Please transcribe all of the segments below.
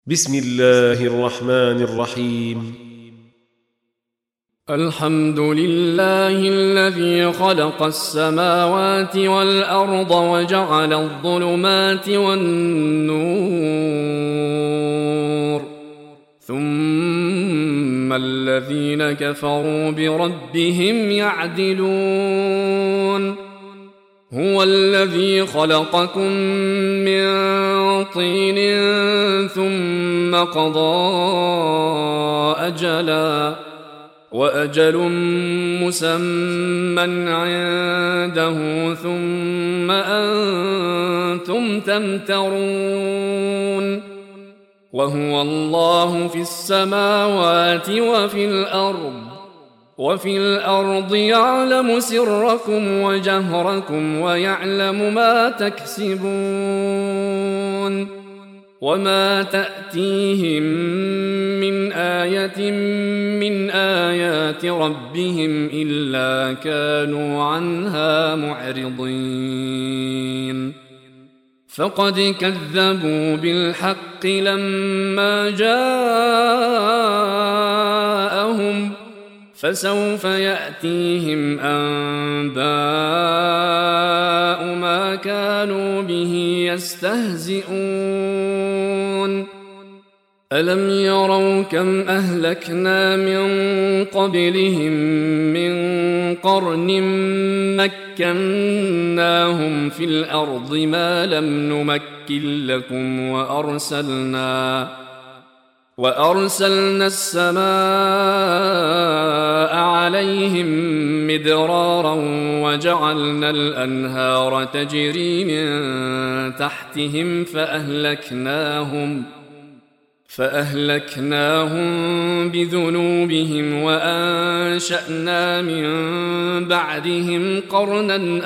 بسم الله الرحمن الرحيم. الحمد لله الذي خلق السماوات والأرض وجعل الظلمات والنور ثم الذين كفروا بربهم يعدلون. هو الذي خلقكم من طين ثم قضى أجلا وأجل مسمى عنده ثم أنتم تمترون. وهو الله في السماوات وفي الأرض يعلم سركم وجهركم ويعلم ما تكسبون. وما تأتيهم من آية من آيات ربهم إلا كانوا عنها معرضين. فقد كذبوا بالحق لما جاءهم فسوف يأتيهم أنباء ما كانوا به يستهزئون. ألم يروا كم أهلكنا من قبلهم من قرن مكناهم في الأرض ما لم نمكن لكم وأرسلنا السماء عليهم مدرارا وجعلنا الأنهار تجري من تحتهم فأهلكناهم بذنوبهم وأنشأنا من بعدهم قرنا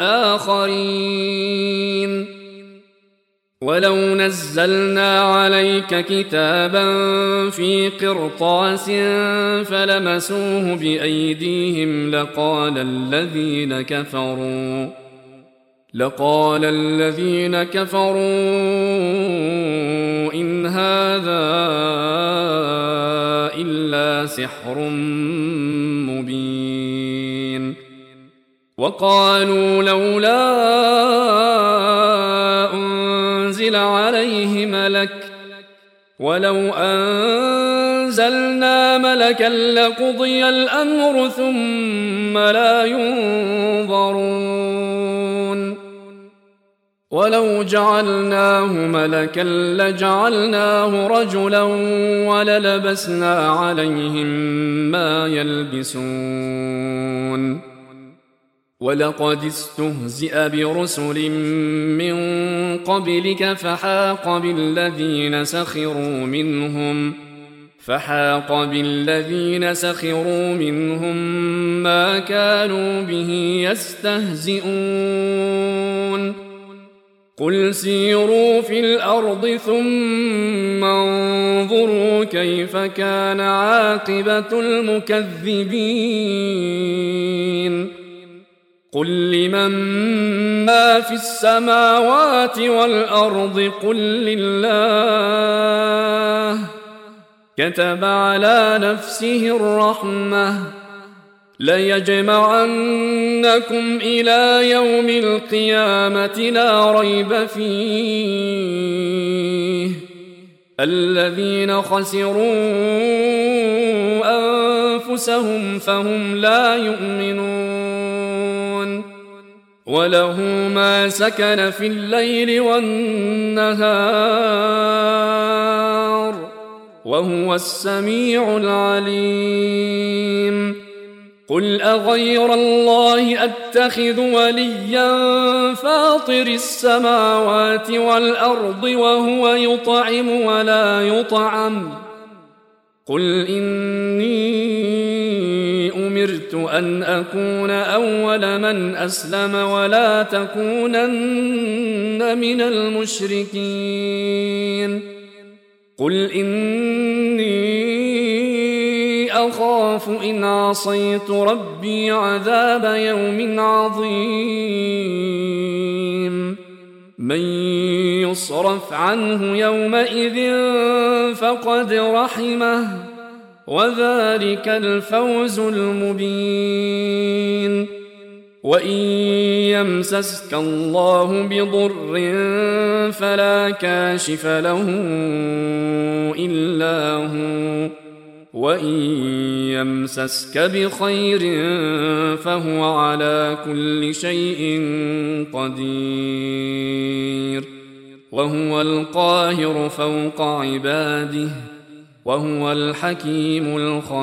آخرين. ولو نزلنا عليك كتابا في قرطاس فلمسوه بأيديهم لقال الذين كفروا إن هذا إلا سحر مبين. وقالوا لولا أنزل عليه ملك ولو أنزلنا ملكا لقضي الأمر ثم لا ينظرون. ولو جعلناه ملكا لجعلناه رجلا وللبسنا عليهم ما يلبسون. ولقد استهزئ برسل من قبلك فحاق بالذين سخروا منهم ما كانوا به يستهزئون. قل سيروا في الأرض ثم انظروا كيف كان عاقبة المكذبين. قل لمن ما في السماوات والأرض قل لله كتب على نفسه الرحمة ليجمعنكم إلى يوم القيامة لا ريب فيه الذين خسروا أنفسهم فهم لا يؤمنون. وله ما سكن في الليل والنهار وهو السميع العليم. قل أغير الله أتخذ وليا فاطر السماوات والأرض وهو يطعم ولا يطعم. قل إني أمرت أن أكون أول من أسلم ولا تكونن من المشركين. قل إني أخاف إن عصيت ربي عذاب يوم عظيم. من يصرف عنه يومئذ فقد رحمه وذلك الفوز المبين. وإن يمسسك الله بضر فلا كاشف له إلا هو وإن يمسسك بخير فهو على كل شيء قدير. وهو القاهر فوق عباده وهو الحكيم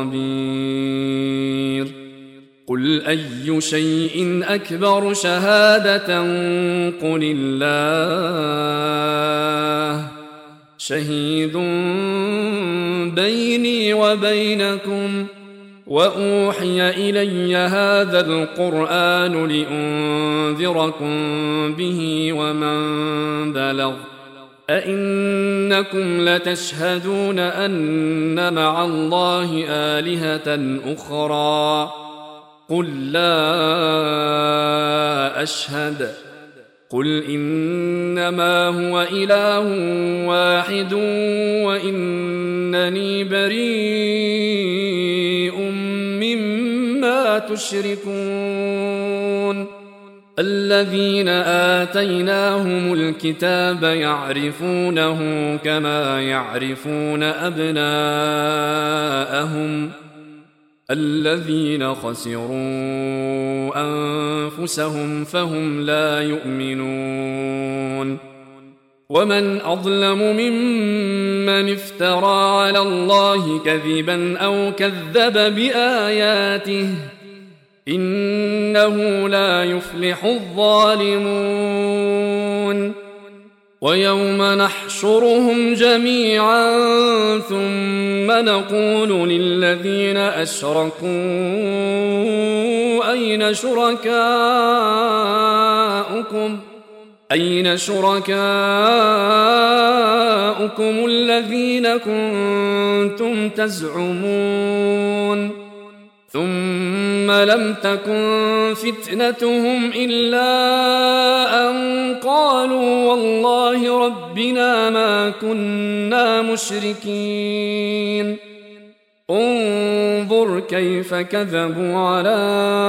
الخبير. قل أي شيء أكبر شهادة قل الله شهيد بيني وبينكم وأوحي إلي هذا القرآن لأنذركم به ومن بلغ أئنكم لتشهدون أن مع الله آلهة أخرى قل لا أشهد قل إنما هو إله واحد وإنني بريء مما تشركون. الذين آتيناهم الكتاب يعرفونه كما يعرفون أبناءهم الذين خسروا أنفسهم فهم لا يؤمنون. ومن أظلم ممن افترى على الله كذبا أو كذب بآياته إنه لا يفلح الظالمون. ويوم نحشرهم جميعا ثم نقول للذين أشركوا أين شركاؤكم الذين كنتم تزعمون ثم لم تكن فتنتهم إلا أن قالوا والله ربنا ما كنا مشركين. انظر كيف كذبوا على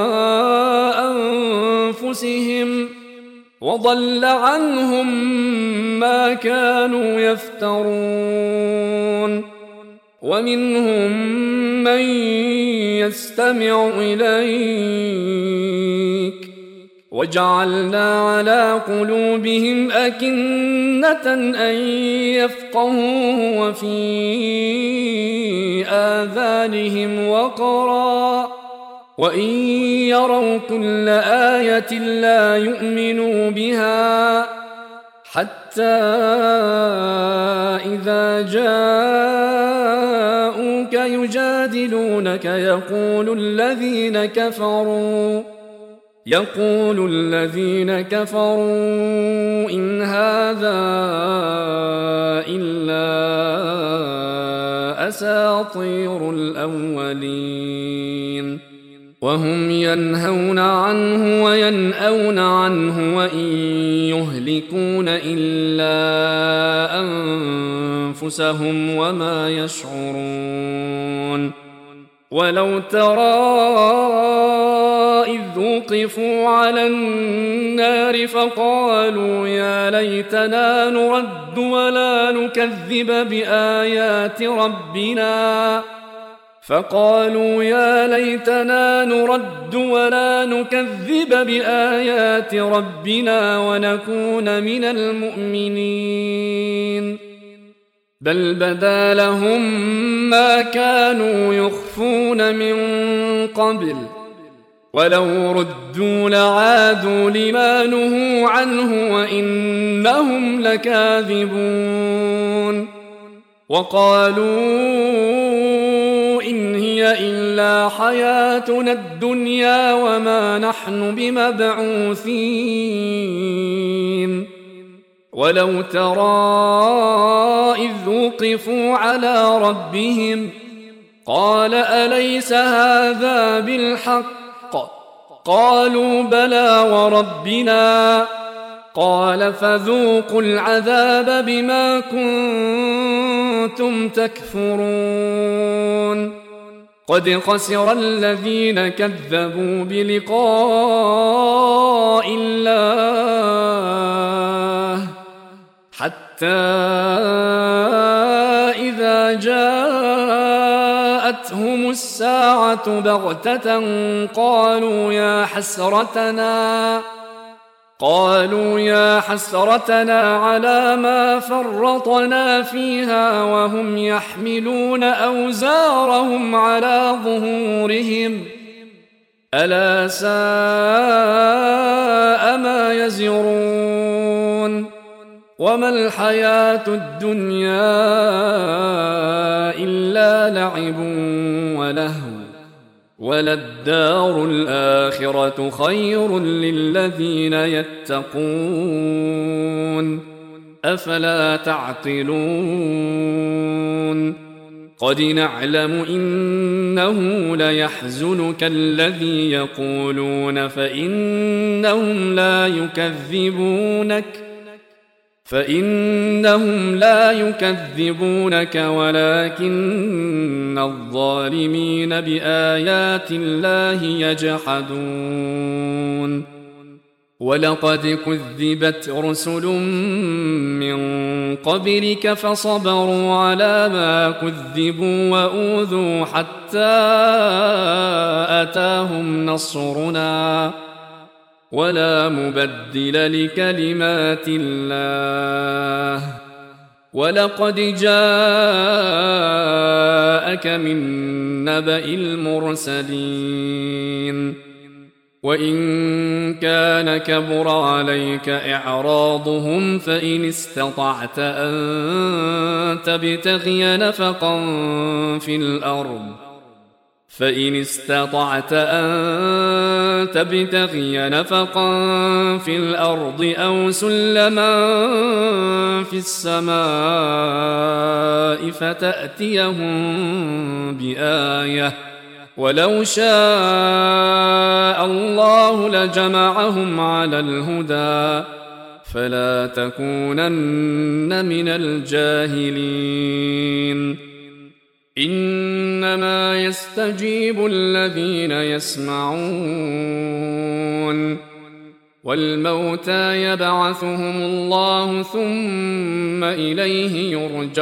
أنفسهم وضل عنهم ما كانوا يفترون. ومنهم من يستمع إليك وجعلنا على قلوبهم أكنة أن يفقهوه وفي آذانهم وقرا وإن يروا كل آية لا يؤمنوا بها حتى إذا جاءوك يجادلونك يقول الذين كفروا إن هذا إلا أساطير الأولين. وهم ينهون عنه وينأون عنه وإن يهلكون إلا أنفسهم وما يشعرون. ولو ترى إذ وقفوا على النار فقالوا يا ليتنا نرد ولا نكذب بآيات ربنا ونكون من المؤمنين. بل بدا لهم ما كانوا يخفون من قبل ولو ردوا لعادوا لما نهوا عنه وإنهم لكاذبون. وقالوا إن هي إلا حياتنا الدنيا وما نحن بمبعوثين. ولو ترى إذ وقفوا على ربهم قال أليس هذا بالحق قالوا بلى وربنا قال فذوقوا العذاب بما كنتم تكفرون قد خسر الذين كذبوا بلقاء الله حتى إذا جاءتهم الساعة بغتة قالوا يا حسرتنا على ما فرطنا فيها وهم يحملون أوزارهم على ظهورهم ألا ساء ما يزرون وما الحياة الدنيا إلا لعب ولهو وللدار الآخرة خير للذين يتقون أفلا تعقلون قد نعلم إنه ليحزنك الذي يقولون فإنهم لا يكذبونك ولكن الظالمين بآيات الله يجحدون ولقد كذبت رسل من قبلك فصبروا على ما كذبوا وأوذوا حتى أتاهم نصرنا ولا مبدل لكلمات الله ولقد جاءك من نبأ المرسلين وإن كان كبر عليك إعراضهم فإن استطعت أن تبتغي نفقا في الأرض أو سلما في السماء فتأتيهم بآية ولو شاء الله لجمعهم على الهدى فلا تكونن من الجاهلين إنما يستجيب الذين يسمعون والموتى يبعثهم الله ثم إليه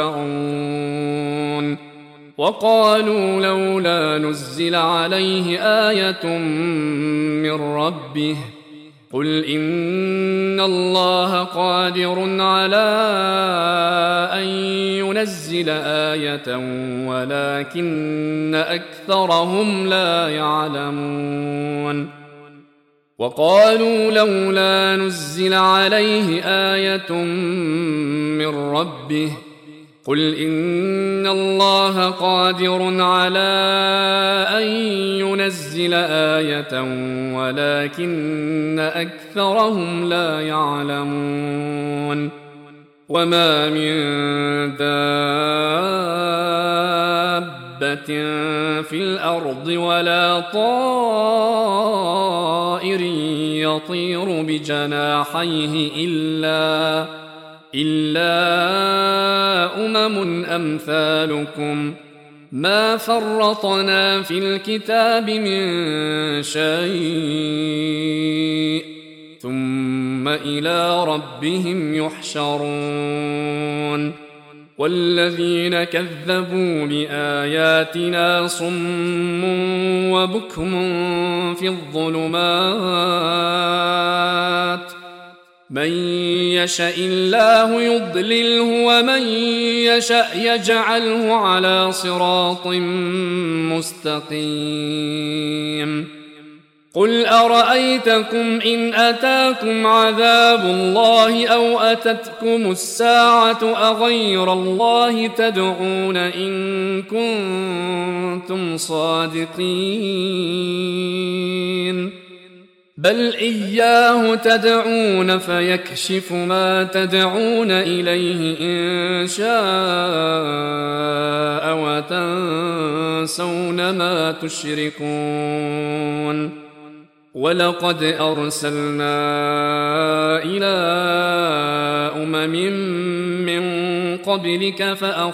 يرجعون وقالوا لولا نزل عليه آية من ربه قل إن الله قادر على أن ينزل آية ولكن أكثرهم لا يعلمون وقالوا لولا نزل عليه آية من ربه قل إن الله قادر على أن ينزل آية ولكن أكثرهم لا يعلمون وما من دابة في الأرض ولا طائر يطير بجناحيه إلا أمم أمثالكم ما فرطنا في الكتاب من شيء ثم إلى ربهم يحشرون والذين كذبوا بآياتنا صم وبكم في الظلمات من يشاء الله يضلله ومن يشاء يجعله على صراط مستقيم قل أرأيتكم إن أتاكم عذاب الله أو أتتكم الساعة أغير الله تدعون إن كنتم صادقين بل إياه تدعون فيكشف ما تدعون إليه إن شاء وتنسون ما تشركون ولقد أرسلنا إلى أمم من قبلك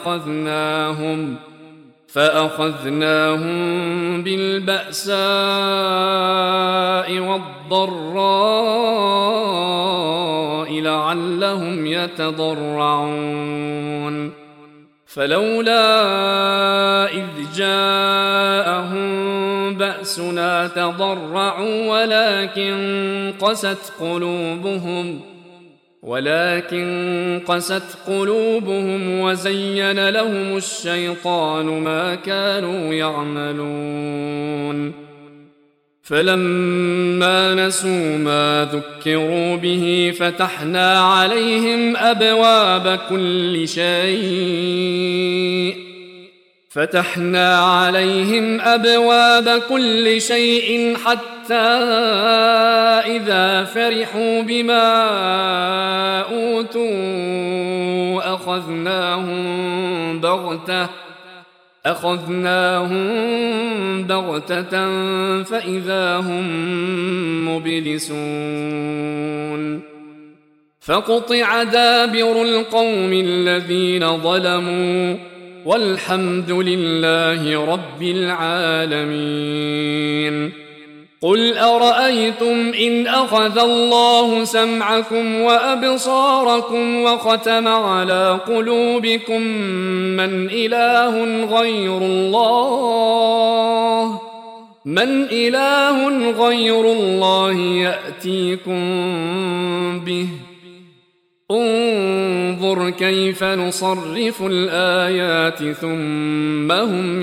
فأخذناهم بالبأساء والضراء لعلهم يتضرعون فلولا إذ جاءهم بأسنا تضرعوا ولكن قست قلوبهم وزين لهم الشيطان ما كانوا يعملون فلما نسوا ما ذكروا به فتحنا عليهم أبواب كل شيء حتى إذا فرحوا بما أوتوا أخذناهم بغتة فإذا هم مبلسون فقطع دابر القوم الذين ظلموا والحمد لله رب العالمين قل أرأيتم إن أخذ الله سمعكم وأبصاركم وختم على قلوبكم من إله غير الله يأتيكم به انظر كيف نصرف الآيات ثم هم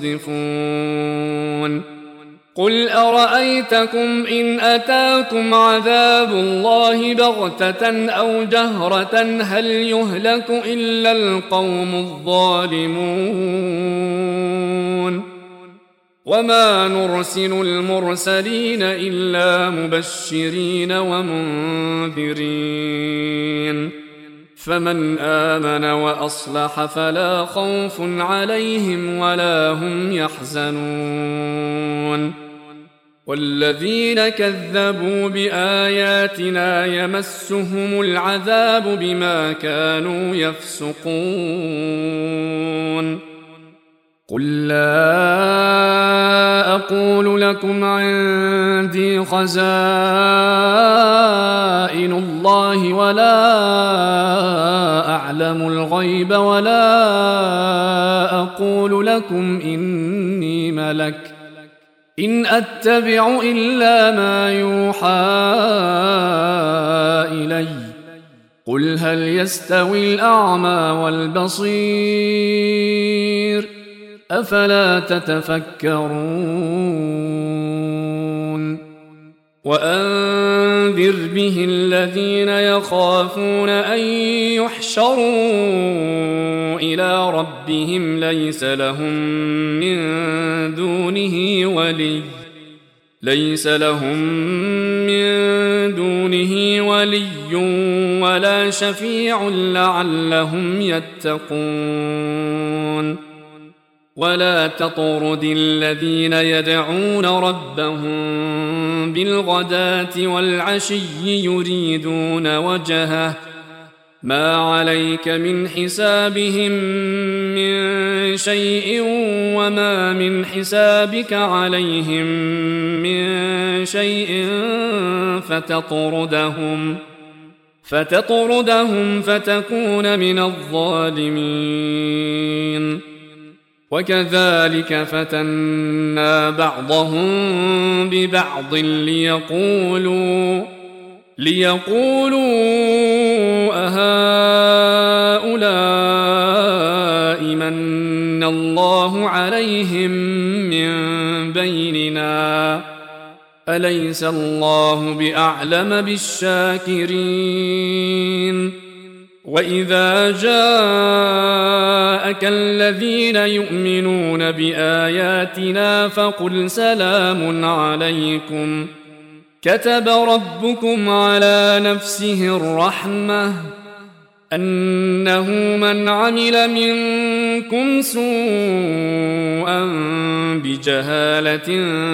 يصدفون قل أرأيتكم إن أتاكم عذاب الله بغتة أو جهرة هل يهلك إلا القوم الظالمون وما نرسل المرسلين إلا مبشرين ومنذرين فمن آمن وأصلح فلا خوف عليهم ولا هم يحزنون والذين كذبوا بآياتنا يمسهم العذاب بما كانوا يفسقون قل لا أقول لكم عندي خزائن الله ولا أعلم الغيب ولا أقول لكم إني ملك إن أتبع إلا ما يوحى إلي قل هل يستوي الأعمى والبصير أفلا تتفكرون وأنذر به الذين يخافون أن يحشروا إلى ربهم ليس لهم من دونه ولي ولا شفيع لعلهم يتقون ولا تطرد الذين يدعون ربهم بالغداة والعشي يريدون وجهه ما عليك من حسابهم من شيء وما من حسابك عليهم من شيء فتطردهم فتكون من الظالمين وكذلك فتنا بعضهم ببعض ليقولوا أهؤلاء من الله عليهم من بيننا أليس الله بأعلم بالشاكرين وإذا جاءك الذين يؤمنون بآياتنا فقل سلام عليكم كتب ربكم على نفسه الرحمة أنه من عمل منكم سوءا بجهالة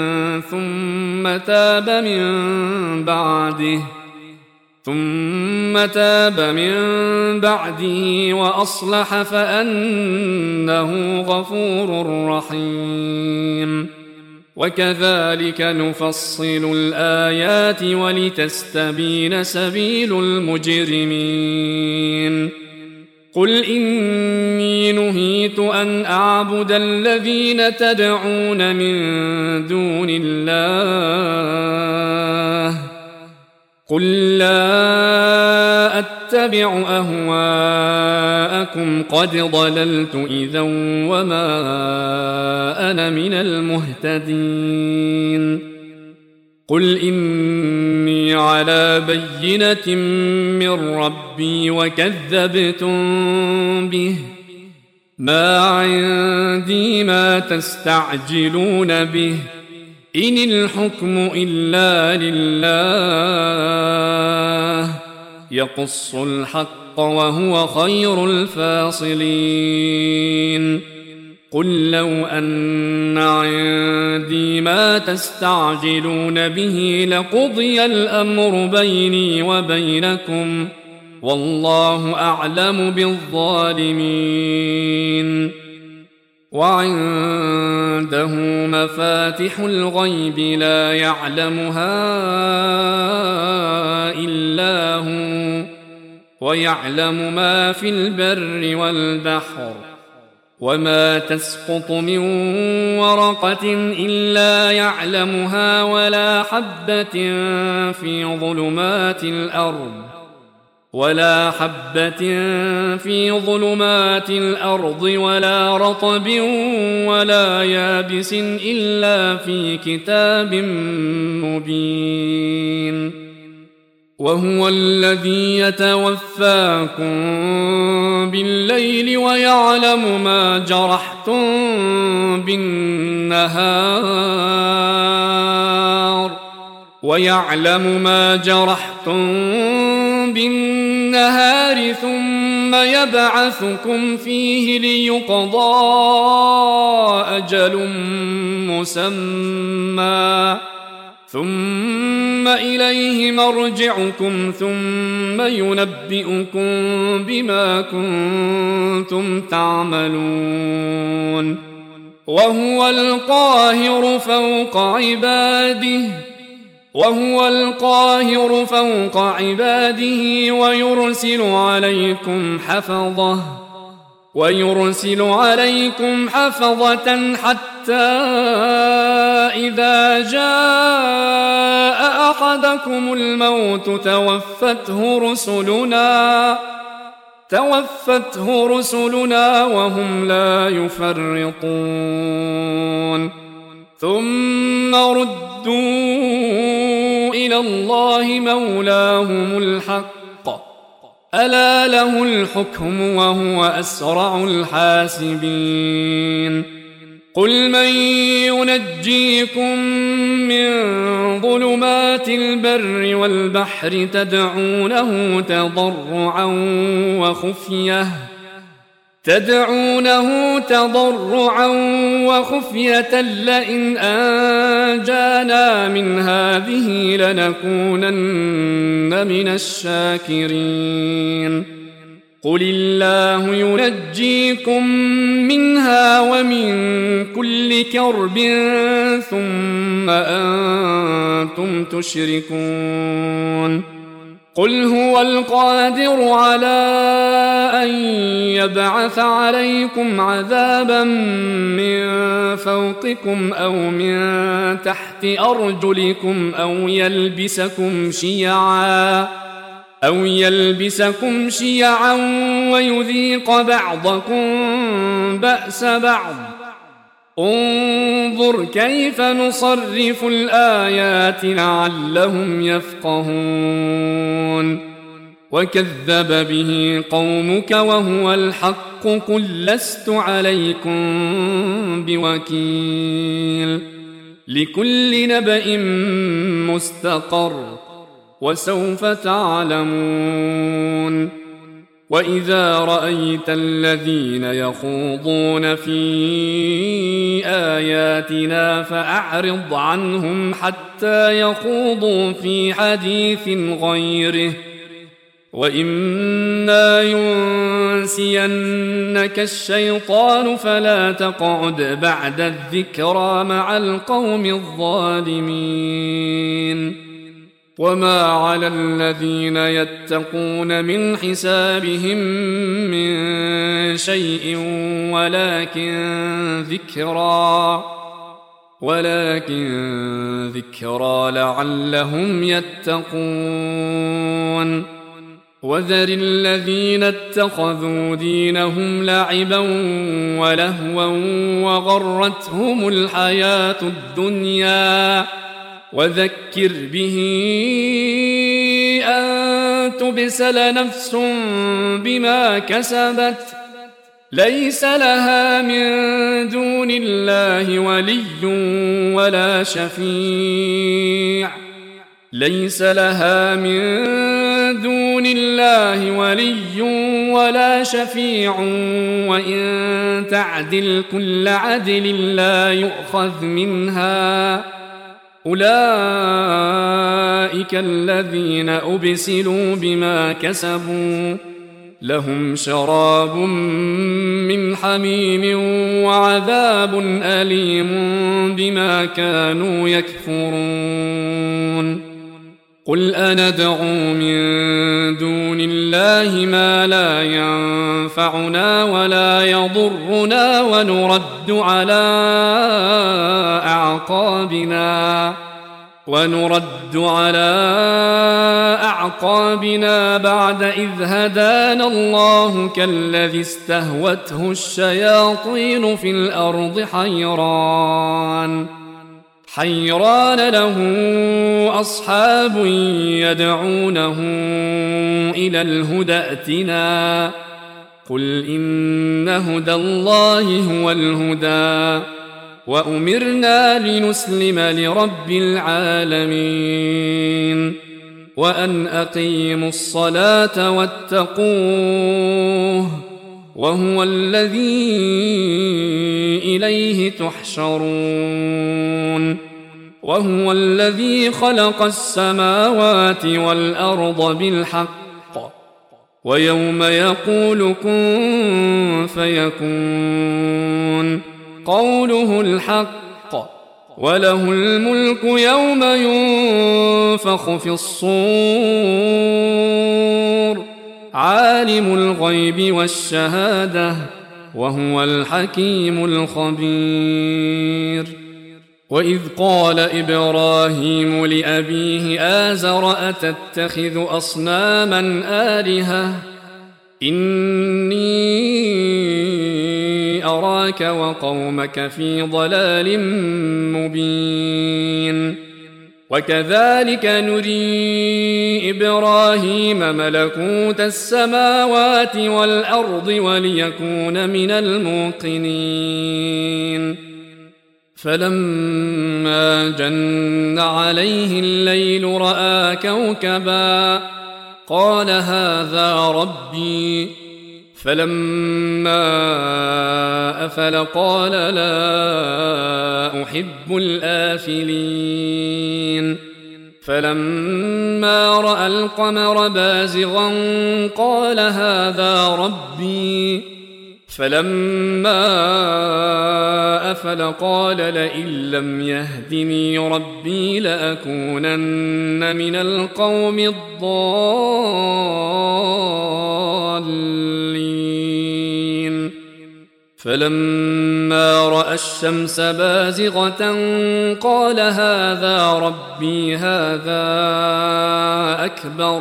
ثم تاب من بعده وأصلح فأنه غفور رحيم. وكذلك نفصل الآيات ولتستبين سبيل المجرمين. قل إني نهيت أن أعبد الذين تدعون من دون الله قل لا أتبع أهواءكم قد ضللت إذا وما أنا من المهتدين. قل إني على بينة من ربي وكذبتم به ما عندي ما تستعجلون به إن الحكم إلا لله يقص الحق وهو خير الفاصلين. قل لو أن عندي ما تستعجلون به لقضي الأمر بيني وبينكم والله أعلم بالظالمين. وعنده مفاتح الغيب لا يعلمها إلا هو ويعلم ما في البر والبحر وما تسقط من ورقة إلا يعلمها ولا حبة في ظلمات الأرض ولا رطب ولا يابس إلا في كتاب مبين. وهو الذي يتوفاكم بالليل ويعلم ما جرحتم بالنهار ثم يبعثكم فيه ليقضى أجل مسمى ثم إليه مرجعكم ثم ينبئكم بما كنتم تعملون. وهو القاهر فوق عباده ويرسل عليكم حفظة حتى إذا جاء أحدكم الموت توفته رسلنا وهم لا يفرطون. ثم ردوا إلى الله مولاهم الحق ألا له الحكم وهو أسرع الحاسبين. قل من ينجيكم من ظلمات البر والبحر تدعونه تضرعا وخفية لئن أنجانا من هذه لنكونن من الشاكرين. قل الله ينجيكم منها ومن كل كرب ثم أنتم تشركون. قل هو القادر على أن يبعث عليكم عذابا من فوقكم أو من تحت أرجلكم أو يلبسكم شيعا ويذيق بعضكم بأس بعض. انظر كيف نصرف الآيات لعلهم يفقهون. وكذب به قومك وهو الحق قل لست عليكم بوكيل. لكل نبأ مستقر وسوف تعلمون. وإذا رأيت الذين يخوضون في آياتنا فأعرض عنهم حتى يخوضوا في حديث غيره، وإما ينسينك الشيطان فلا تقعد بعد الذكرى مع القوم الظالمين. وما على الذين يتقون من حسابهم من شيء ولكن ذكرى لعلهم يتقون. وذر الذين اتخذوا دينهم لعبا ولهوا وغرتهم الحياة الدنيا، وذكر به أن تبسل نفس بما كسبت ليس لها من دون الله ولي ولا شفيع وإن تعدل كل عدل لا يؤخذ منها. أولئك الذين أبسلوا بما كسبوا لهم شراب من حميم وعذاب أليم بما كانوا يكفرون. قل أندعو من دون الله ما لا ينفعنا ولا يضرنا ونرد على أعقابنا بعد إذ هدانا الله كالذي استهوته الشياطين في الأرض حيران له أصحاب يدعونه إلى الهدى ائتنا. قل إن هدى الله هو الهدى وأمرنا لنسلم لرب العالمين وأن أقيموا الصلاة واتقوه وهو الذي إليه تحشرون. وهو الذي خلق السماوات والأرض بالحق ويوم يقول كن فيكون قوله الحق وله الملك يوم ينفخ في الصور عالم الغيب والشهادة وهو الحكيم الخبير. وإذ قال إبراهيم لأبيه آزر أتتخذ أصناما آلهة إني أراك وقومك في ضلال مبين. وكذلك نري إبراهيم ملكوت السماوات والأرض وليكون من الموقنين. فلما جن عليه الليل رأى كوكبا قال هذا ربي فلما أفل قال لا أحب الآفلين. فلما رأى القمر بازغا قال هذا ربي فلما أفل قال لئن لم يهدني ربي لأكونن من القوم الضالين. فلما رأى الشمس بازغة قال هذا ربي هذا أكبر.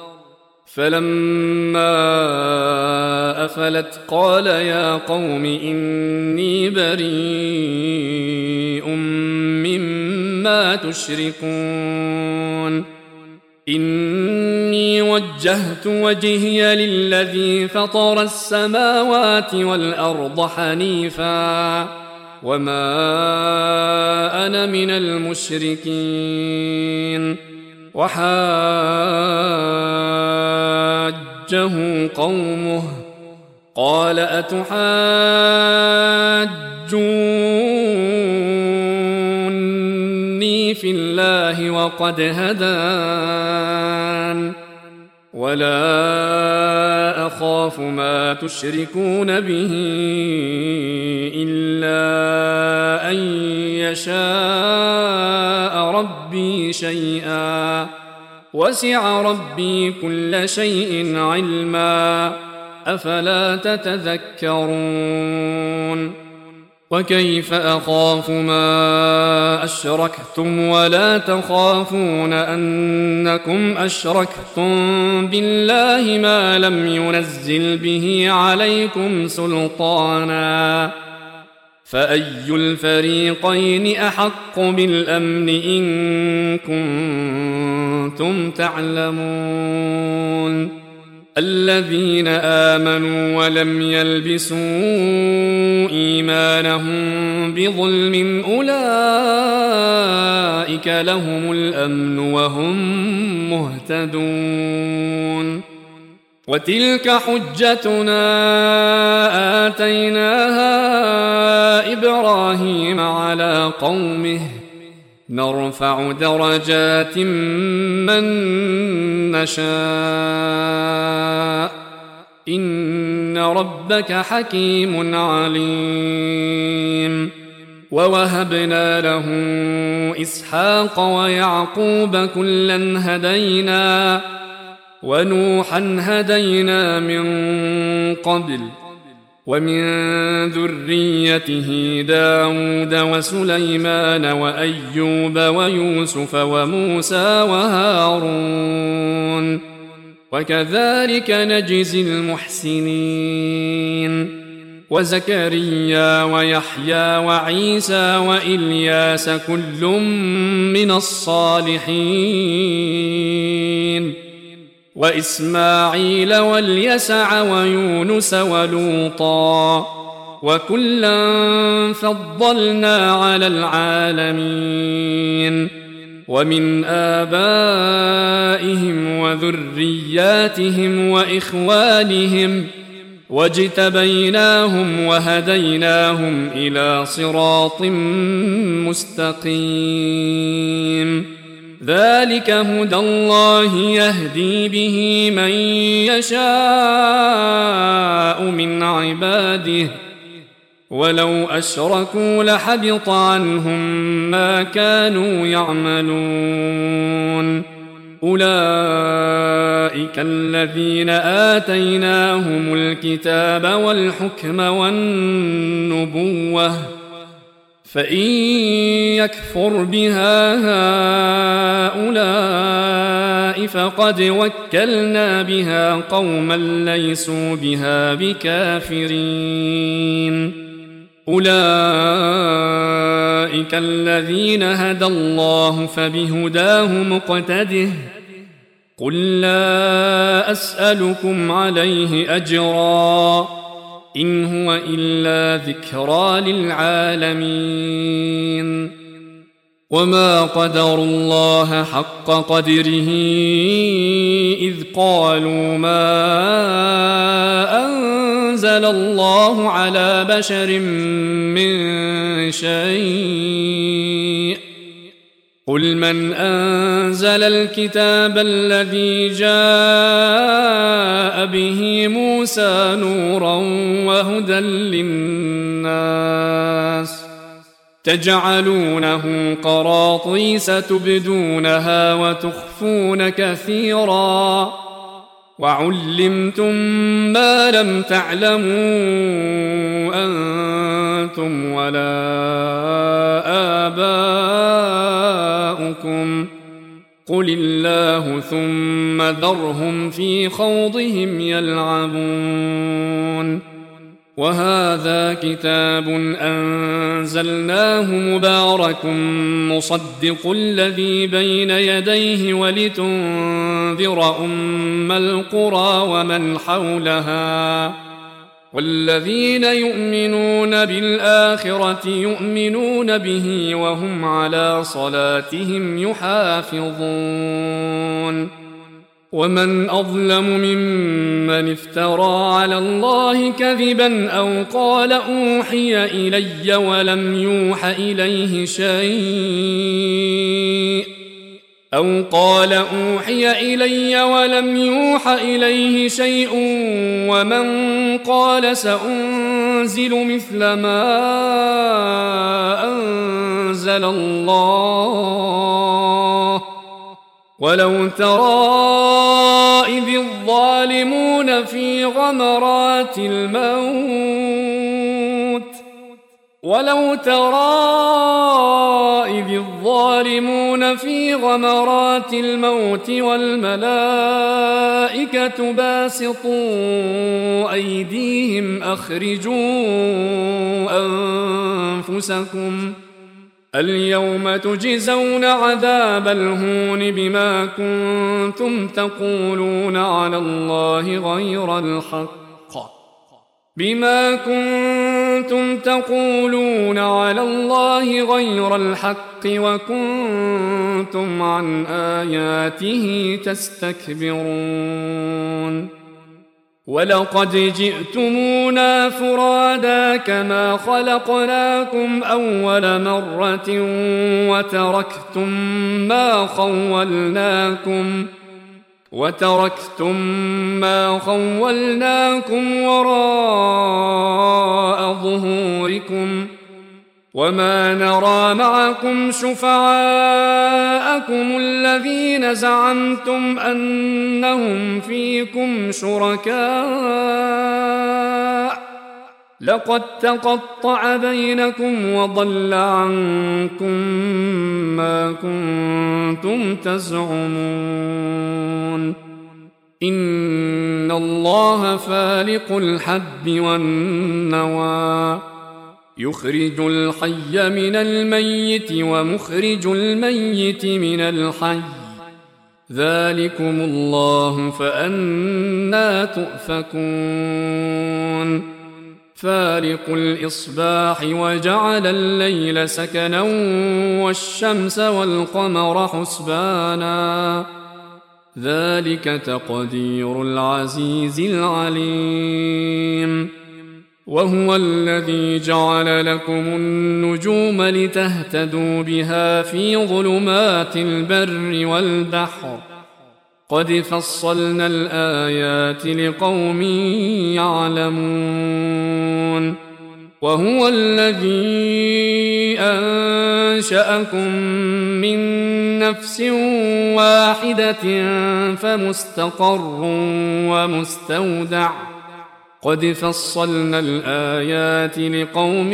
فلما أفلت قال يا قوم إني بريء مما تشركون. إني وجهت وجهي للذي فطر السماوات والأرض حنيفا وما أنا من المشركين. وحاجه حجه قومه قال أتحاجوني في الله وقد هدان ولا أخاف ما تشركون به إلا أن يشاء ربي شيئا وسع ربي كل شيء علما أفلا تتذكرون وكيف أخاف ما أشركتم ولا تخافون أنكم أشركتم بالله ما لم ينزل به عليكم سلطانا فأي الفريقين أحق بالأمن إن كنتم تعلمون الذين آمنوا ولم يلبسوا إيمانهم بظلم أولئك لهم الأمن وهم مهتدون وتلك حجتنا آتيناها إبراهيم على قومه نرفع درجات من نشاء إن ربك حكيم عليم ووهبنا له إسحاق ويعقوب كلا هدينا ونوحا هدينا من قبل ومن ذريته داود وسليمان وأيوب ويوسف وموسى وهارون وكذلك نجزي المحسنين وزكريا ويحيى وعيسى وإلياس كل من الصالحين وإسماعيل واليسع ويونس ولوطا وكلا فضلنا على العالمين ومن آبائهم وذرياتهم وإخوانهم واجتبيناهم وهديناهم إلى صراط مستقيم ذلك هدى الله يهدي به من يشاء من عباده ولو أشركوا لحبط عنهم ما كانوا يعملون أولئك الذين آتيناهم الكتاب والحكم والنبوة فإن يكفر بها هؤلاء فقد وكلنا بها قوما ليسوا بها بكافرين أولئك الذين هدى الله فبهداه مقتده قل لا أسألكم عليه أجرا إن هو إلا ذكرى للعالمين وما قدروا الله حق قدره إذ قالوا ما أنزل الله على بشر من شيء قل من أنزل الكتاب الذي جاء به موسى نورا وهدى للناس تجعلونه قراطيس تبدونها وتخفون كثيرا وعلمتم ما لم تعلموا أنتم ولا آباؤكم قل الله ثم ذرهم في خوضهم يلعبون وهذا كتاب أنزلناه مبارك مصدق الذي بين يديه ولتنذر أم القرى ومن حولها والذين يؤمنون بالآخرة يؤمنون به وهم على صلاتهم يحافظون ومن أظلم ممن افترى على الله كذبا أو قال أوحي إلي ولم يوح إليه شيء ومن قال سأنزل مثل ما أنزل الله ولو ترى إذ الظالمون في غمرات الموت والملائكة باسطوا أيديهم أخرجوا أنفسكم اليوم تجزون عذاب الهون بما كنتم تقولون على الله غير الحق وكنتم عن آياته تستكبرون ولقد جئتمونا فرادا كما خلقناكم أول مرة وتركتم ما خولناكم وراء ظهوركم وما نرى معكم شفعاءكم الذين زعمتم أنهم فيكم شركاء لقد تقطع بينكم وضل عنكم ما كنتم تزعمون إن الله فالق الحب والنوى يخرج الحي من الميت ومخرج الميت من الحي ذلكم الله فأنى تؤفكون فالق الإصباح وجعل الليل سكنا والشمس والقمر حسبانا ذلك تقدير العزيز العليم وهو الذي جعل لكم النجوم لتهتدوا بها في ظلمات البر والبحر قد فصلنا الآيات لقوم يعلمون وهو الذي أنشأكم من نفس واحدة فمستقر ومستودع قد فصلنا الآيات لقوم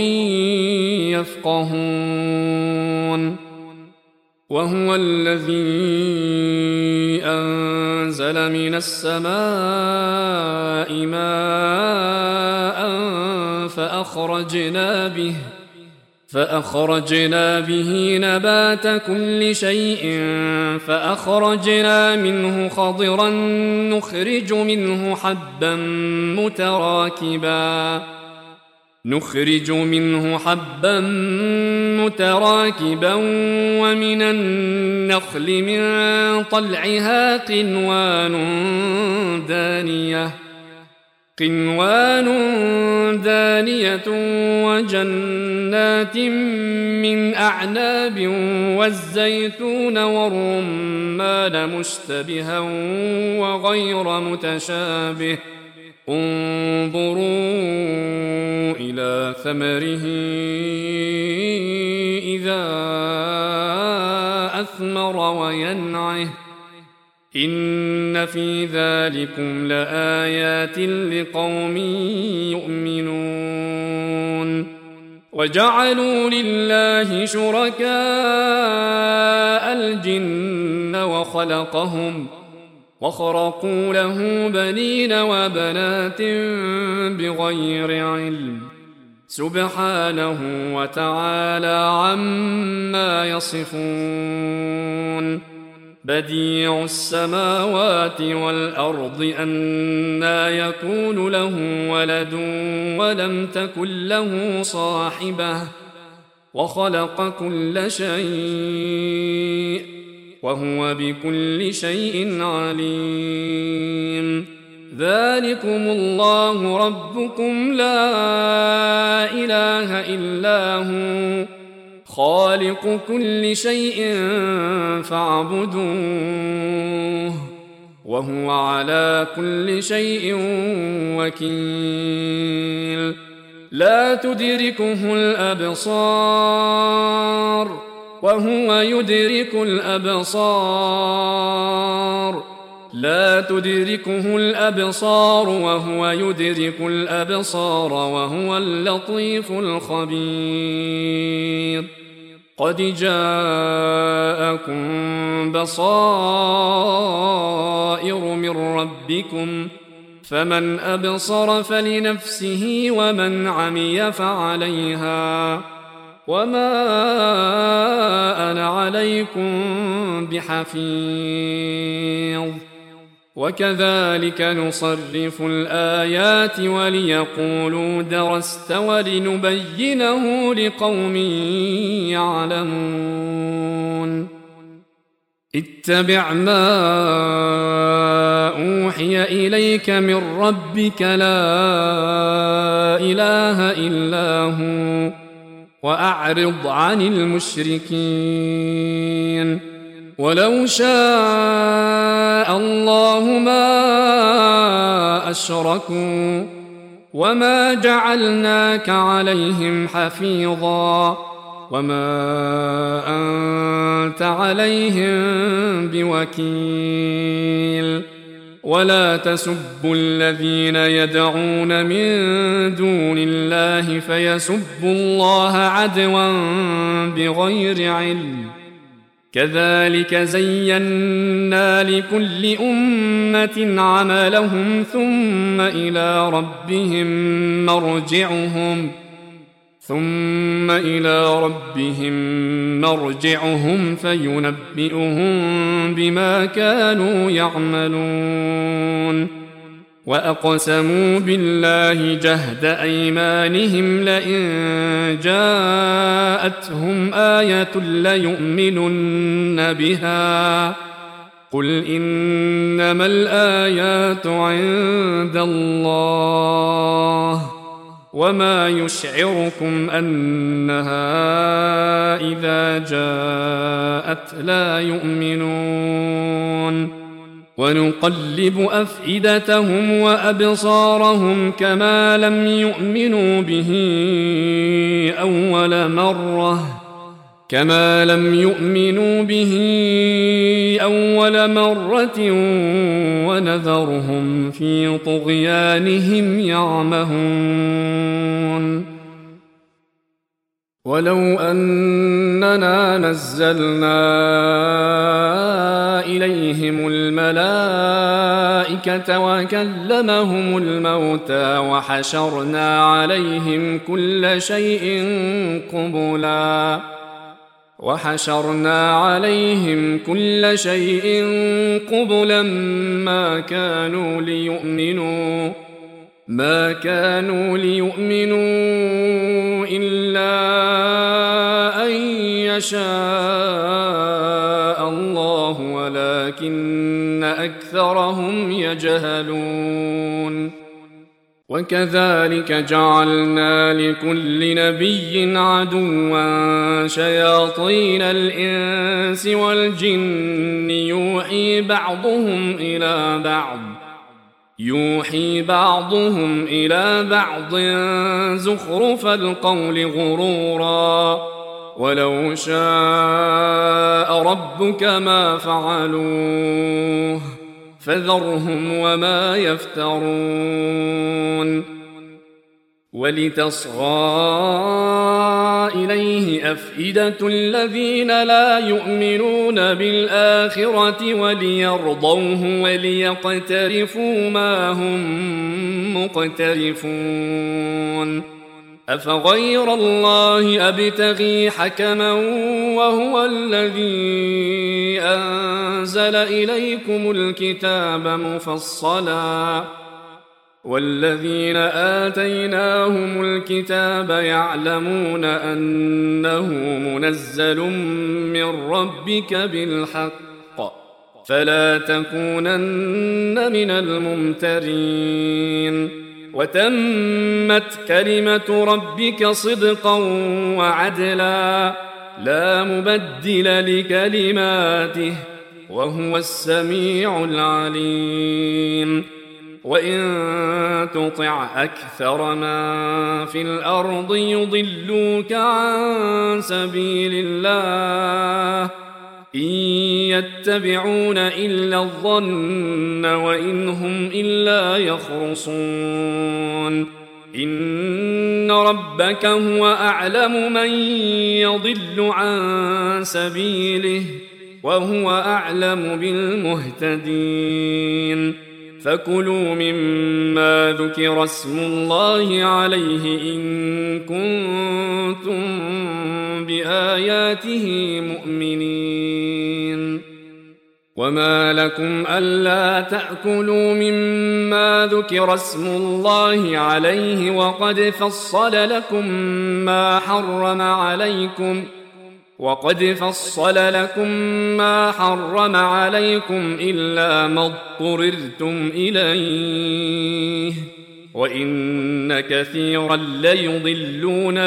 يفقهون وهو الذي أنزل من السماء ماء فأخرجنا به نبات كل شيء فأخرجنا منه خضرا نخرج منه حبا متراكبا ومن النخل من طلعها قنوان دانية وجنات من أعناب والزيتون والرمان مشتبها وغير متشابه انظروا إلى ثمره إذا أثمر وينعه إن في ذلكم لآيات لقوم يؤمنون وجعلوا لله شركاء الجن وخرقوا له بنين وبنات بغير علم سبحانه وتعالى عما يصفون بديع السماوات والأرض أنى يكون له ولد ولم تكن له صاحبة وخلق كل شيء وهو بكل شيء عليم. ذلكم الله ربكم لا إله إلا هو خالق كل شيء فاعبدوه وهو على كل شيء وكيل. لا تدركه الأبصار وهو يدرك الأبصار. لا تدركه الأبصار وهو يدرك الأبصار وهو اللطيف الخبير. قد جاءكم بصائر من ربكم فمن أبصر فلنفسه ومن عمي فعليها وما أنا عليكم بحفيظ. وكذلك نصرف الآيات وليقولوا درست ولنبينه لقوم يعلمون. اتبع ما أوحي إليك من ربك لا إله إلا هو وأعرض عن المشركين. ولو شاء الله ما أشركوا وما جعلناك عليهم حفيظا وما أنت عليهم بوكيل. ولا تسبوا الذين يدعون من دون الله فيسبوا الله عدوا بغير علم. كذلك زينا لكل أمة عملهم ثم إلى ربهم مرجعهم فينبئهم بما كانوا يعملون. وأقسموا بالله جهد أيمانهم لئن جاءتهم آية ليؤمنن بها قل إنما الآيات عند الله وما يشعركم أنها إذا جاءت لا يؤمنون. ونقلب أفئدتهم وأبصارهم كما لم يؤمنوا به أول مرة ونذرهم في طغيانهم يعمهون. ولو أننا نزلنا إليهم الملائكة وكلمهم الموتى وحشرنا عليهم كل شيء قبلا ما كانوا ليؤمنوا إلا أن يشاء الله ولكن أكثرهم يجهلون. وكذلك جعلنا لكل نبي عدوا شياطين الإنس والجن يوحي بعضهم إلى بعض زخرف القول غرورا ولو شاء ربك ما فعلوه فذرهم وما يفترون. ولتصغى إليه أفئدة الذين لا يؤمنون بالآخرة وليرضوه وليقترفوا ما هم مقترفون. أفغير الله أبتغي حكما وهو الذي أنزل إليكم الكتاب مفصلا والذين آتيناهم الكتاب يعلمون أنه منزل من ربك بالحق فلا تكونن من الممترين وتمت كلمة ربك صدقا وعدلا لا مبدل لكلماته وهو السميع العليم وإن تطع أكثر من في الأرض يضلوك عن سبيل الله إن يتبعون إلا الظن وإن هم إلا يخرصون إن ربك هو أعلم من يضل عن سبيله وهو أعلم بالمهتدين فكلوا مما ذكر اسم الله عليه إن كنتم بآياته مؤمنين وما لكم ألا تأكلوا مما ذكر اسم الله عليه وقد فصل لكم ما حرم عليكم إلا ما اضطررتم إليه وإن كثيرا ليضلون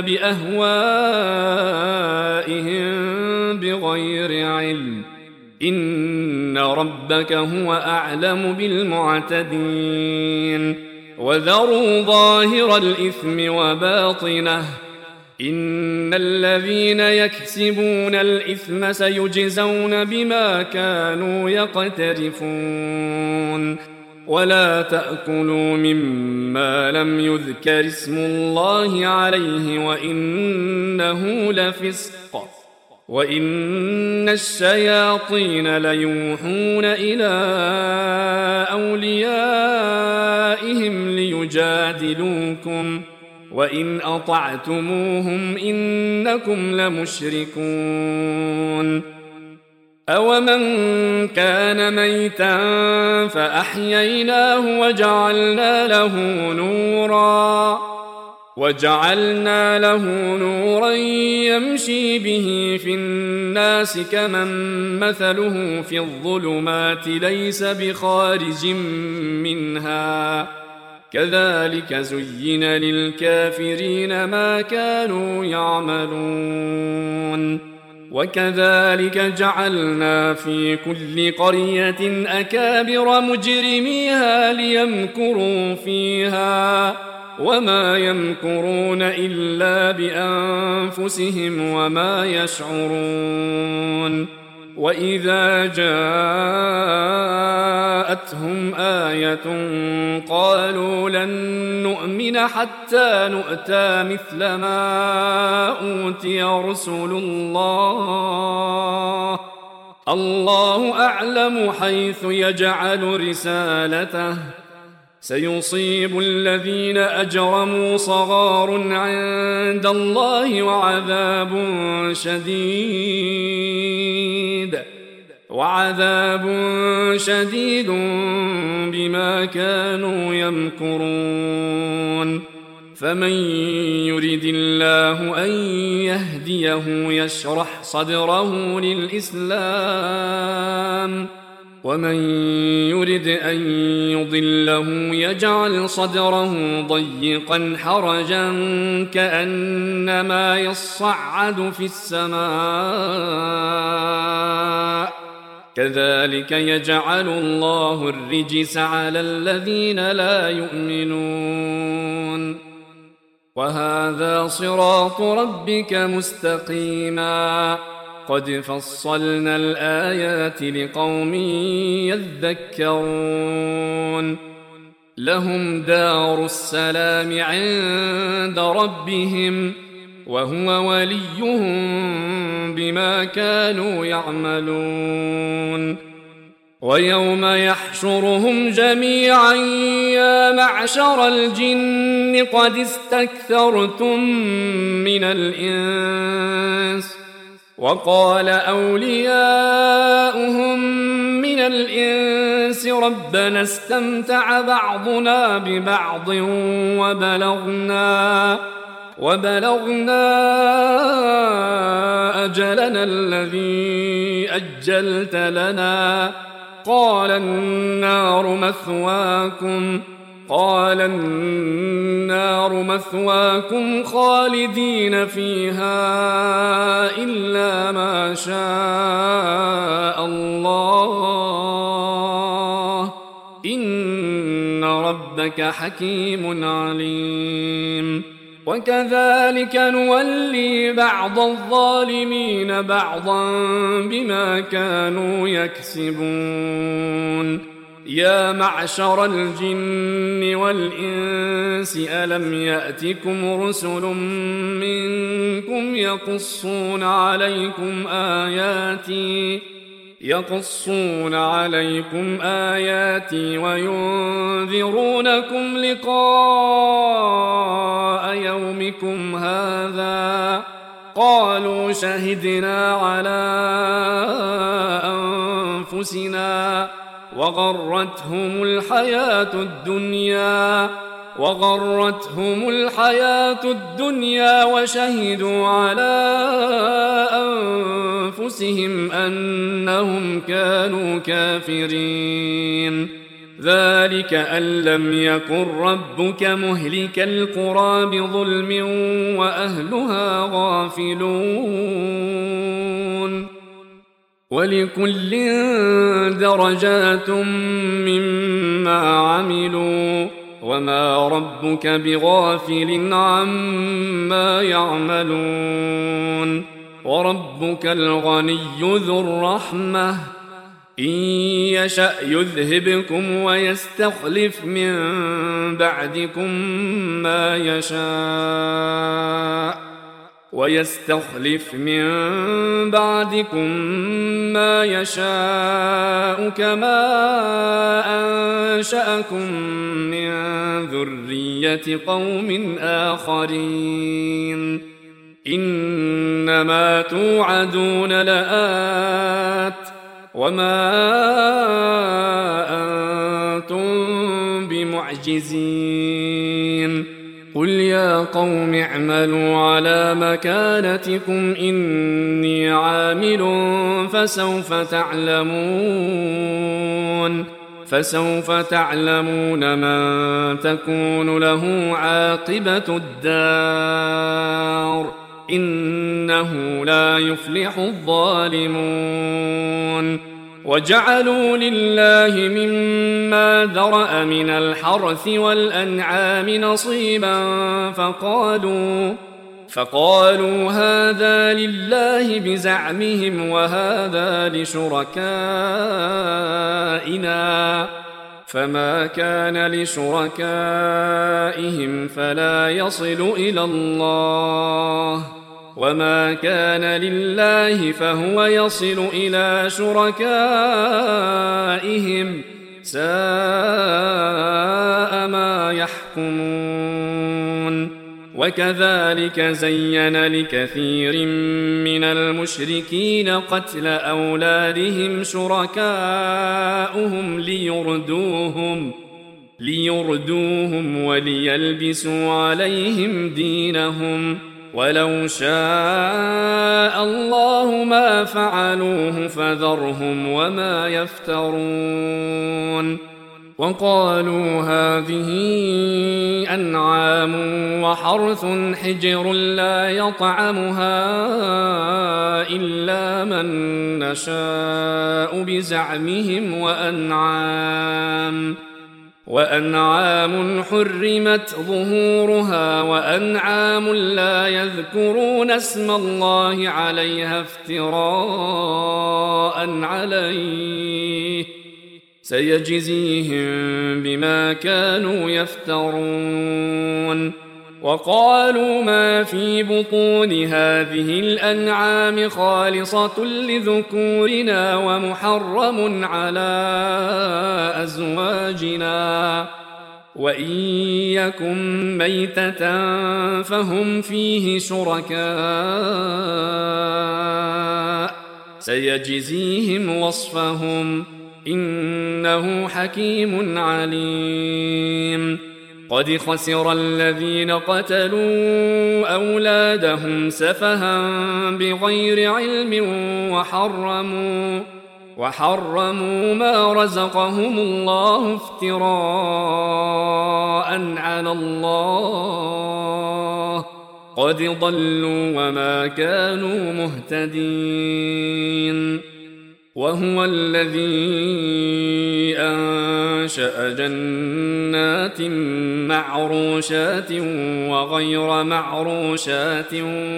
بأهوائهم بغير علم إن ربك هو أعلم بالمعتدين وذروا ظاهر الإثم وباطنه إن الذين يكسبون الإثم سيجزون بما كانوا يقترفون ولا تأكلوا مما لم يذكر اسم الله عليه وإنه لفسق وإن الشياطين ليوحون إلى أوليائهم ليجادلوكم وإن أطعتموهم إنكم لمشركون أومن كان ميتا فأحييناه وجعلنا له نورا يمشي به في الناس كمن مثله في الظلمات ليس بخارج منها كذلك زين للكافرين ما كانوا يعملون وكذلك جعلنا في كل قرية أكابر مجرميها ليمكروا فيها وما يمكرون إلا بأنفسهم وما يشعرون وإذا جاءتهم آية قالوا لن نؤمن حتى نؤتى مثل ما أوتي رسل الله أعلم حيث يجعل رسالته سيصيب الذين أجرموا صغار عند الله وعذاب شديد بما كانوا يمكرون فمن يرد الله أن يهديه يشرح صدره للإسلام ومن يرد أن يضله يجعل صدره ضيقا حرجا كأنما يصعد في السماء كذلك يجعل الله الرجس على الذين لا يؤمنون وهذا صراط ربك مستقيما قد فصلنا الآيات لقوم يذكرون لهم دار السلام عند ربهم وهو وليهم بما كانوا يعملون ويوم يحشرهم جميعا يا معشر الجن قد استكثرتم من الإنس وقال أولياؤهم من الإنس ربنا استمتع بعضنا ببعض وبلغنا أجلنا الذي أجلت لنا قال النار مثواكم خالدين فيها إلا ما شاء الله إن ربك حكيم عليم وكذلك نولي بعض الظالمين بعضا بما كانوا يكسبون يا معشر الجن والإنس ألم يأتكم رسل منكم يقصون عليكم آياتي وينذرونكم لقاء يومكم هذا قالوا شهدنا على أنفسنا وغرتهم الحياة الدنيا وشهدوا على أنفسهم أنهم كانوا كافرين ذلك أن لم يكن ربك مهلك القرى بظلم وأهلها غافلون ولكل درجات مما عملوا وما ربك بغافل عما يعملون وربك الغني ذو الرحمة إن يشأ يذهبكم ويستخلف من بعدكم ما يشاء كما أنشأكم من ذرية قوم آخرين إنما توعدون لآت وما أنتم بمعجزين قل يا قوم اعملوا على مكانتكم إني عامل فسوف تعلمون من تكون له عاقبة الدار إنه لا يفلح الظالمون وجعلوا لله مما ذرأ من الحرث والأنعام نصيبا فقالوا هذا لله بزعمهم وهذا لشركائنا فما كان لشركائهم فلا يصل إلى الله وما كان لله فهو يصل إلى شركائهم ساء ما يحكمون وكذلك زين لكثير من المشركين قتل أولادهم شركاؤهم ليردوهم وليلبسوا عليهم دينهم ولو شاء الله ما فعلوه فذرهم وما يفترون وقالوا هذه أنعام وحرث حجر لا يطعمها إلا من نشاء بزعمهم وأنعام حرمت ظهورها وأنعام لا يذكرون اسم الله عليها افتراء عليه سيجزيهم بما كانوا يفترون وقالوا ما في بطون هذه الأنعام خالصة لذكورنا ومحرم على أزواجنا وإن يكن ميتة فهم فيه شركاء سيجزيهم وصفهم إنه حكيم عليم قد خسر الذين قتلوا أولادهم سفها بغير علم وحرموا ما رزقهم الله افتراء على الله قد ضلوا وما كانوا مهتدين. وهو الذي أنشأ جنات معروشات وغير معروشات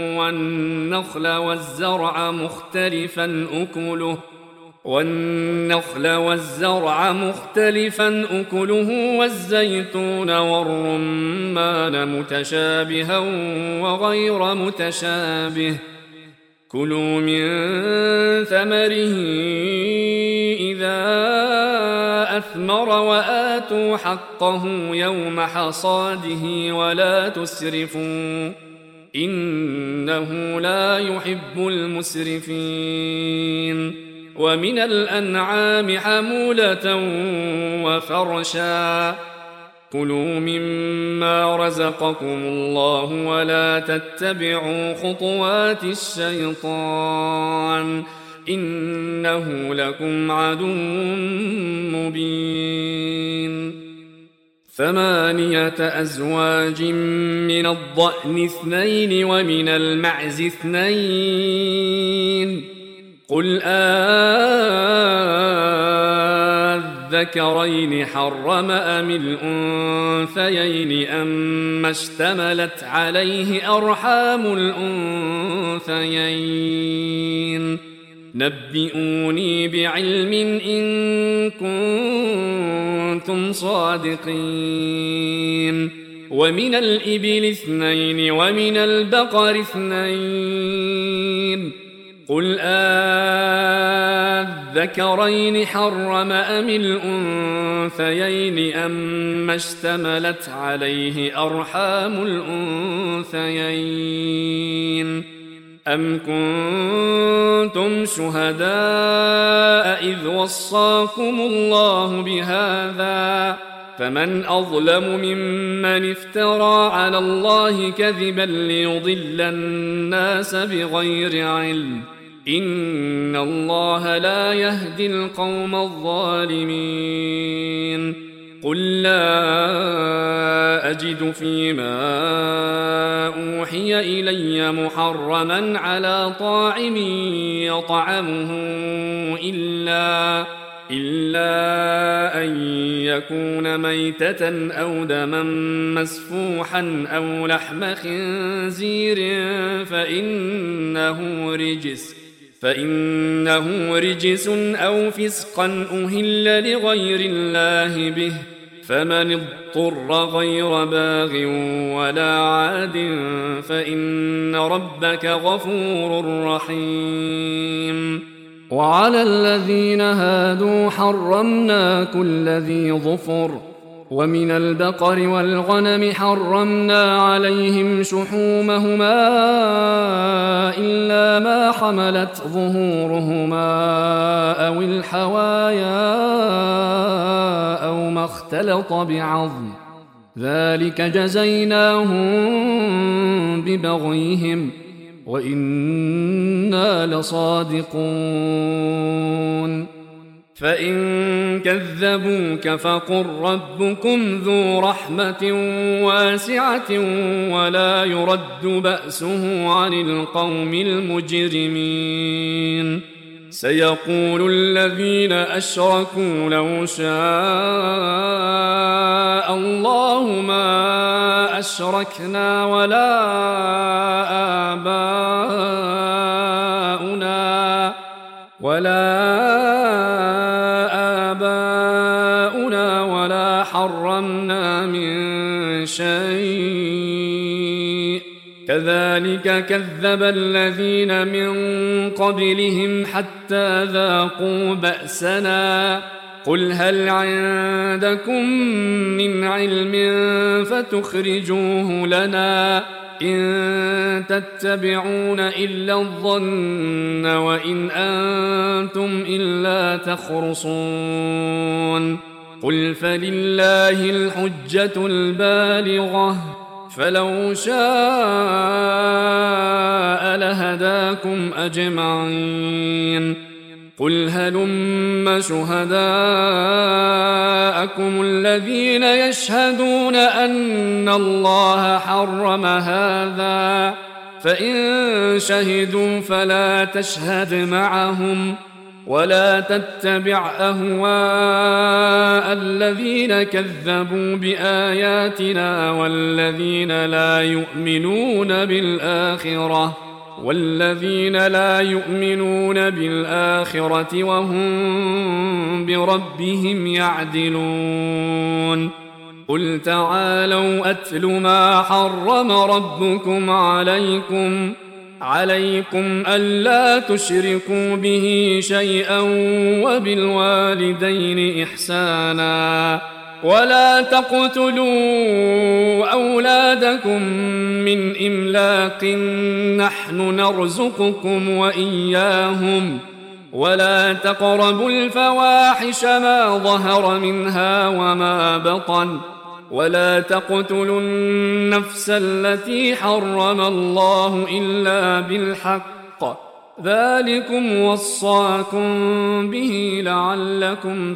والنخل والزرع مختلفا أكله والزيتون والرمان متشابها وغير متشابه كلوا من ثمره إذا أثمر وآتوا حقه يوم حصاده ولا تسرفوا إنه لا يحب المسرفين. ومن الأنعام حمولة وفرشا كلوا مما رزقكم الله ولا تتبعوا خطوات الشيطان إنه لكم عدو مبين. 8 أزواج من الضأن 2 ومن المعز 2 قل الذكرين حرم أم الأنثيين أما اشتملت عليه أرحام الأنثيين نبئوني بعلم إن كنتم صادقين. ومن الإبل 2 ومن البقر 2 قل الذكرين حرم أم الأنثيين أما اشتملت عليه أرحام الأنثيين أم كنتم شهداء إذ وصاكم الله بهذا فمن أظلم ممن افترى على الله كذبا ليضل الناس بغير علم إن الله لا يهدي القوم الظالمين. قل لا أجد فيما أوحي إلي محرما على طاعم يطعمه إلا أن يكون ميتة أو دما مسفوحا أو لحم خنزير فإنه رجس أو فسقا أهل لغير الله به فمن اضطر غير باغ ولا عاد فإن ربك غفور رحيم. وعلى الذين هادوا حرمنا كل ذي ظفر ومن البقر والغنم حرمنا عليهم شحومهما إلا ما حملت ظهورهما أو الحوايا أو ما اختلط بعظم ذلك جزيناهم ببغيهم وإنا لصادقون. فإن كذبوك فقل ربكم ذو رحمة واسعة ولا يرد بأسه عن القوم المجرمين. سيقول الذين أشركوا لو شاء الله ما أشركنا ولا آباؤنا ولا حرمنا من شيء كذلك كذب الذين من قبلهم حتى ذاقوا بأسنا قل هل عندكم من علم فتخرجوه لنا إن تتبعون إلا الظن وإن أنتم إلا تخرصون. قل فلله الحجة البالغة فلو شاء لهداكم أجمعين قل هلم شهداءكم الذين يشهدون أن الله حرم هذا فإن شهدوا فلا تشهد معهم ولا تتبع أهواء الذين كذبوا بآياتنا والذين لا يؤمنون بالآخرة وهم بربهم يعدلون قل تعالوا أتل ما حرم ربكم عليكم ألا تشركوا به شيئا وبالوالدين إحسانا ولا تقتلوا أولادكم من إملاق نحن نرزقكم وإياهم ولا تقربوا الفواحش ما ظهر منها وما بطن ولا تقتلوا النفس التي حرم الله إلا بالحق ذلكم وصاكم به لعلكم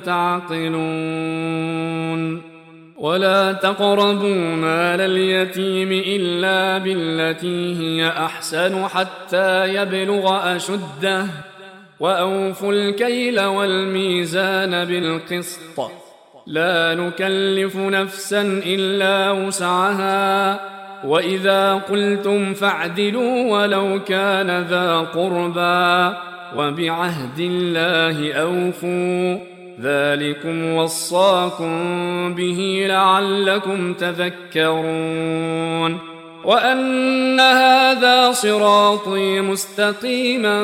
تعقلون ولا تقربوا مال اليتيم إلا بالتي هي أحسن حتى يبلغ أشده وأوفوا الكيل والميزان بالقسط لا نكلف نفسا إلا وسعها وإذا قلتم فاعدلوا ولو كان ذا قربى وبعهد الله أوفوا ذلكم وصاكم به لعلكم تذكرون وأن هذا صراطي مستقيما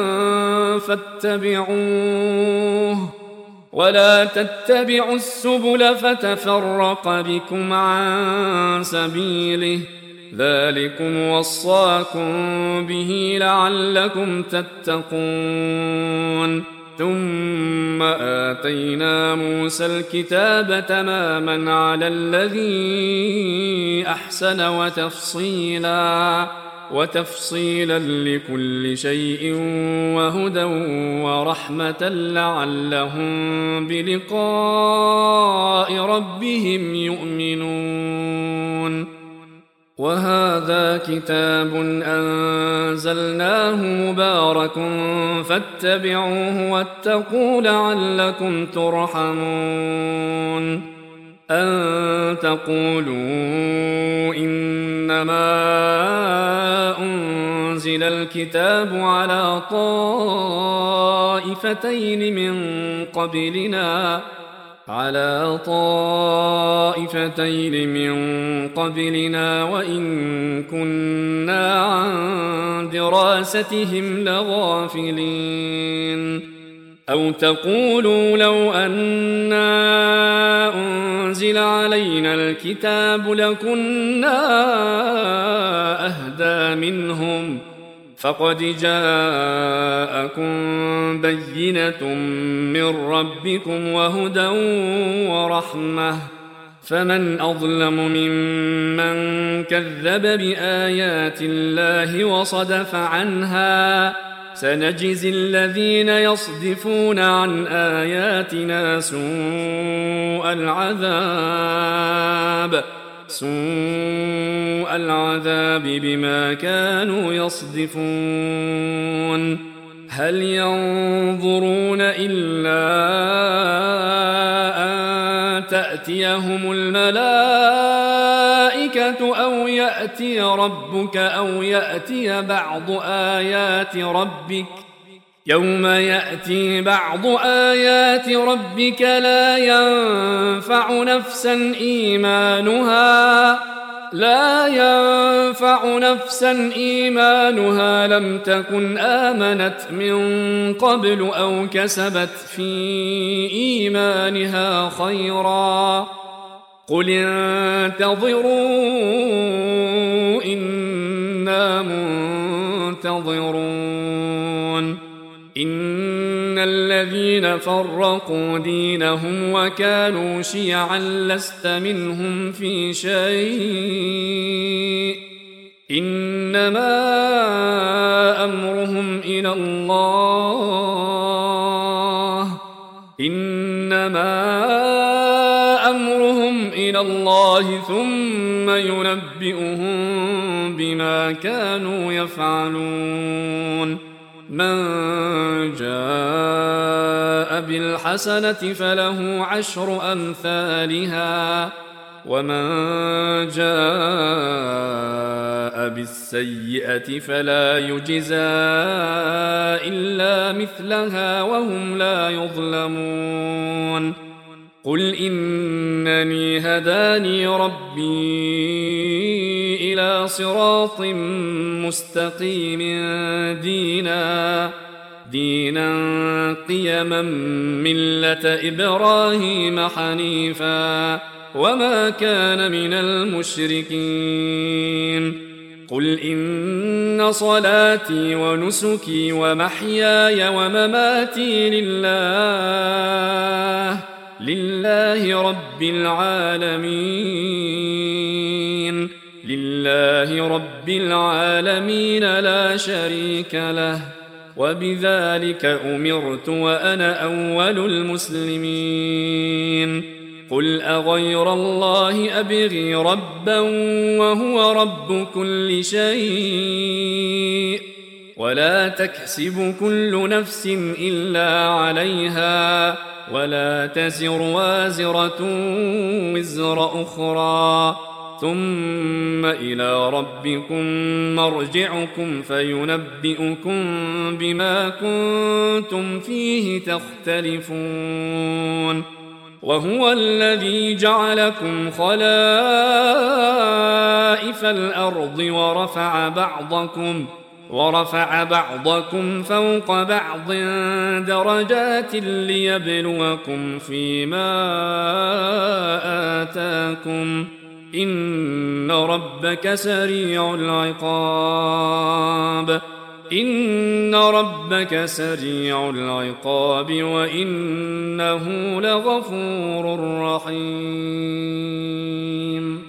فاتبعوه ولا تتبعوا السبل فتفرق بكم عن سبيله ذلكم وصاكم به لعلكم تتقون ثم آتينا موسى الكتاب تماما على الذي أحسن وتفصيلا لكل شيء وهدى ورحمة لعلهم بلقاء ربهم يؤمنون وهذا كتاب أنزلناه مبارك فاتبعوه واتقوا لعلكم ترحمون أن تقولوا إنما أنزل الكتاب على طائفتين من قبلنا وإن كنا عن دراستهم لغافلين أو تقولوا لو أنا أنزل علينا الكتاب لكنا أهدى منهم فقد جاءكم بينة من ربكم وهدى ورحمة فمن أظلم ممن كذب بآيات الله وصدف عنها سنجزي الذين يصدفون عن آياتنا سوء العذاب بما كانوا يصدفون هل ينظرون إلا أن تأتيهم الملائكة أو يأتي ربك أو يأتي بعض آيات ربك يوم يأتي بعض آيات ربك لا ينفع نفسا إيمانها لم تكن آمنت من قبل أو كسبت في إيمانها خيرا قل انتظروا إنا منتظرون إن الذين فرقوا دينهم وكانوا شيعا لست منهم في شيء إنما أمرهم إلى الله ثم ينبئهم بما كانوا يفعلون من جاء بالحسنة فله 10 أمثالها ومن جاء بالسيئة فلا يجزى إلا مثلها وهم لا يظلمون قل إنني هداني ربي إلى صراط مستقيم دينا قيما ملة إبراهيم حنيفا وما كان من المشركين قل إن صلاتي ونسكي ومحياي ومماتي لله رب العالمين لا شريك له وبذلك أمرت وأنا أول المسلمين قل أغير الله أبغي ربا وهو رب كل شيء ولا تكسب كل نفس إلا عليها ولا تزر وازرة وزر أخرى ثم إلى ربكم مرجعكم فينبئكم بما كنتم فيه تختلفون وهو الذي جعلكم خلائف الأرض ورفع بعضكم فوق بعض درجات ليبلوكم فيما آتاكم إن ربك سريع العقاب وإنه لغفور رحيم